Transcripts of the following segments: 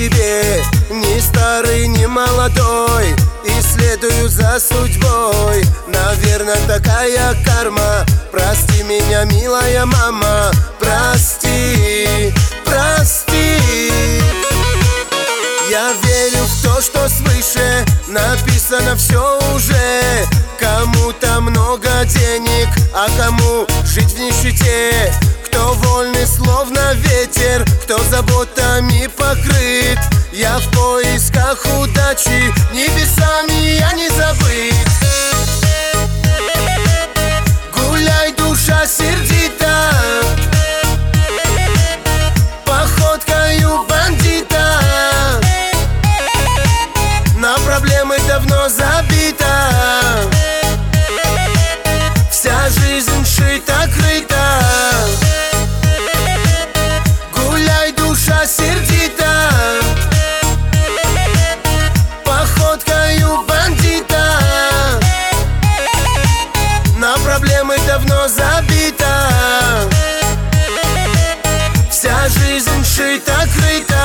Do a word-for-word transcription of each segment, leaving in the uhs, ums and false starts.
себе, ни старый, ни молодой, и следую за судьбой. Наверное, такая карма. Прости меня, милая мама, прости, прости. Я верю в то, что свыше написано все уже. Кому-то много денег, а кому жить в нищете. Кто вольный, словно ветер, кто заботами покрыт. Я в поисках удачи, небесами я не забыт. Гуляй, душа сердита, походкою бандита. На проблемы давно забита, вся жизнь шита-крыта. Гуляй, душа сердита, походкою бандита. На проблемы давно забита, вся жизнь шита-крыта.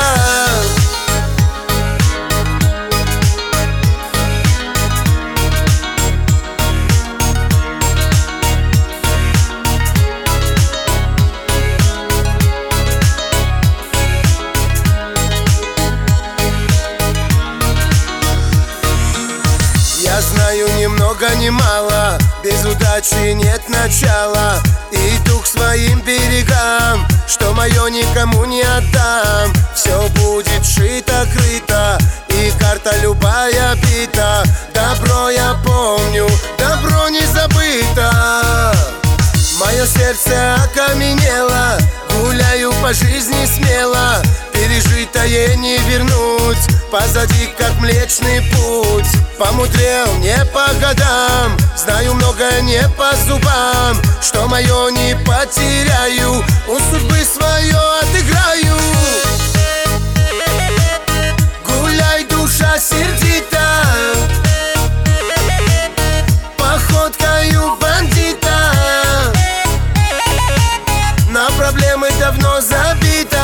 Я знаю ни много ни мало, без удачи нет начала. Иду к своим берегам, что мое никому не отдам. Все будет шито-крыто, и карта любая бита. Добро я помню, добро не забыто. Мое сердце окаменело, гуляю по жизни смело. Пережитое не вернуть, позади как Млечный Путь. Помудрел не по годам, знаю многое не по зубам. Что мое не потеряю, у судьбы свое отыграю. Гуляй, душа сердита, походкою бандита. На проблемы давно забита,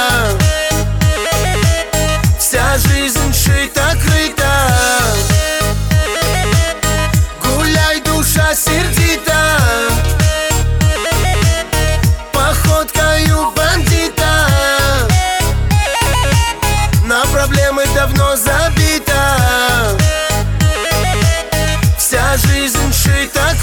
вся жизнь шита-крыта. Гуляй, душа сердита, походкою бандита. На проблемы давно забита, вся жизнь шита-крыта.